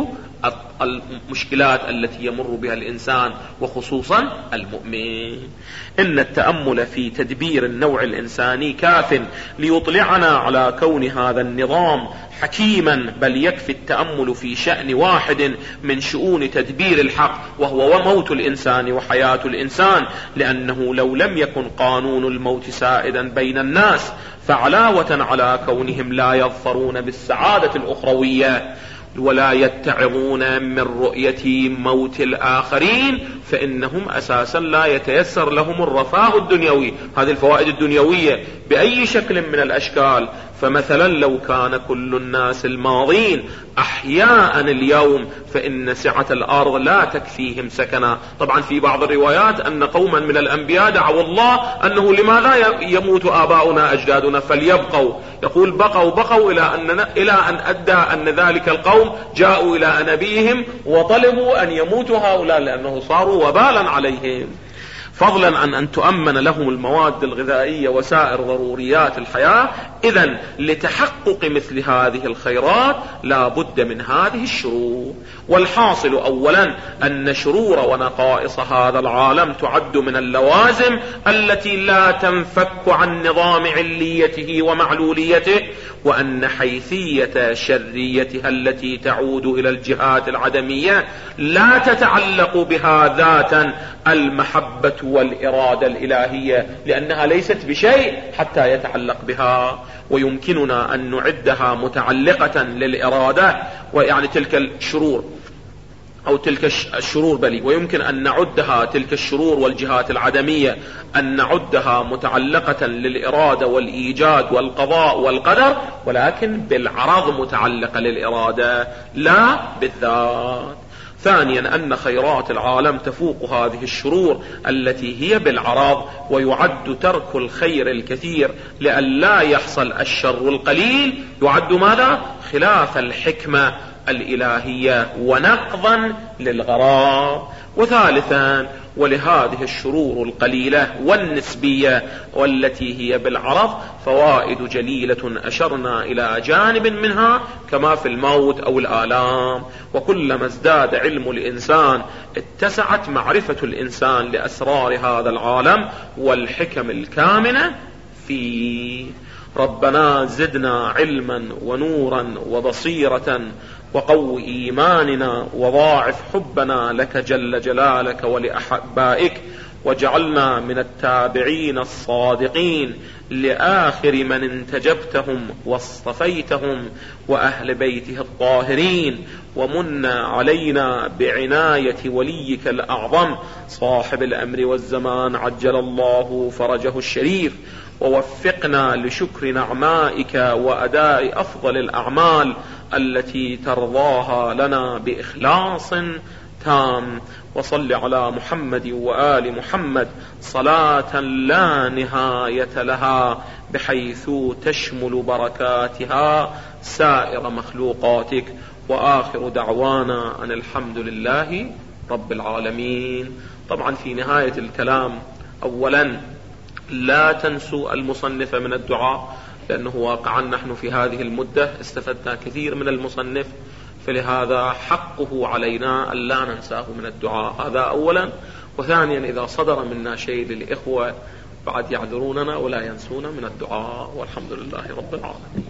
المشكلات التي يمر بها الإنسان، وخصوصا المؤمن. إن التأمل في تدبير النوع الإنساني كاف ليطلعنا على كون هذا النظام حكيما، بل يكفي التأمل في شأن واحد من شؤون تدبير الحق، وهو موت الإنسان وحياة الإنسان، لأنه لو لم يكن قانون الموت سائدا بين الناس فعلاوة على كونهم لا يظفرون بالسعادة الأخروية ولا يتعظون من رؤية موت الآخرين، فإنهم أساسا لا يتيسر لهم الرفاه الدنيوي، هذه الفوائد الدنيوية بأي شكل من الأشكال. فمثلا لو كان كل الناس الماضين أحياء اليوم فإن سعة الأرض لا تكفيهم سكنا. طبعا في بعض الروايات أن قوما من الأنبياء دعوا الله أنه لماذا يموت آباؤنا أجدادنا فليبقوا، يقول بقوا بقوا إلى أن, إلى أن أدى أن ذلك القوم جاءوا إلى نبيهم وطلبوا أن يموتوا هؤلاء لأنه صاروا وبالا عليهم. فضلا عن أن تؤمن لهم المواد الغذائية وسائر ضروريات الحياة. إذن لتحقق مثل هذه الخيرات لا بد من هذه الشرور. والحاصل أولا أن شرور ونقائص هذا العالم تعد من اللوازم التي لا تنفك عن نظام عليته ومعلوليته، وأن حيثية شريتها التي تعود إلى الجهات العدمية لا تتعلق بها ذاتا المحبة والإرادة الإلهية، لأنها ليست بشيء حتى يتعلق بها. ويمكننا أن نعدها متعلقة للإرادة، ويعني تلك الشرور أو تلك الشرور بلي، ويمكن أن نعدها تلك الشرور والجهات العدمية أن نعدها متعلقة للإرادة والإيجاد والقضاء والقدر، ولكن بالعرض متعلقة للإرادة لا بالذات. ثانيا أن خيرات العالم تفوق هذه الشرور التي هي بالعرض، ويعد ترك الخير الكثير لئلا يحصل الشر القليل يعد ماذا؟ خلاف الحكمة الإلهية ونقضا للغرض. وثالثا ولهذه الشرور القليلة والنسبية والتي هي بالعرض فوائد جليلة أشرنا إلى جانب منها كما في الموت أو الآلام. وكلما ازداد علم الإنسان اتسعت معرفة الإنسان لأسرار هذا العالم والحكم الكامنة فيه. ربنا زدنا علما ونورا وبصيرة وقو إيماننا وضاعف حبنا لك جل جلالك ولأحبائك، واجعلنا من التابعين الصادقين لآخر من انتجبتهم واصطفيتهم وأهل بيته الطاهرين، ومن علينا بعناية وليك الأعظم صاحب الأمر والزمان عجل الله فرجه الشريف، ووفقنا لشكر نعمائك وأداء أفضل الأعمال التي ترضاها لنا بإخلاص تام. وصل على محمد وآل محمد صلاة لا نهاية لها بحيث تشمل بركاتها سائر مخلوقاتك. وآخر دعوانا أن الحمد لله رب العالمين. طبعا في نهاية الكلام أولا لا تنسوا المصنف من الدعاء، لأنه واقعا نحن في هذه المدة استفدنا كثير من المصنف، فلهذا حقه علينا أن لا ننساه من الدعاء. هذا أولا. وثانيا إذا صدر منا شيء للإخوة بعد يعذروننا ولا ينسونا من الدعاء، والحمد لله رب العالمين.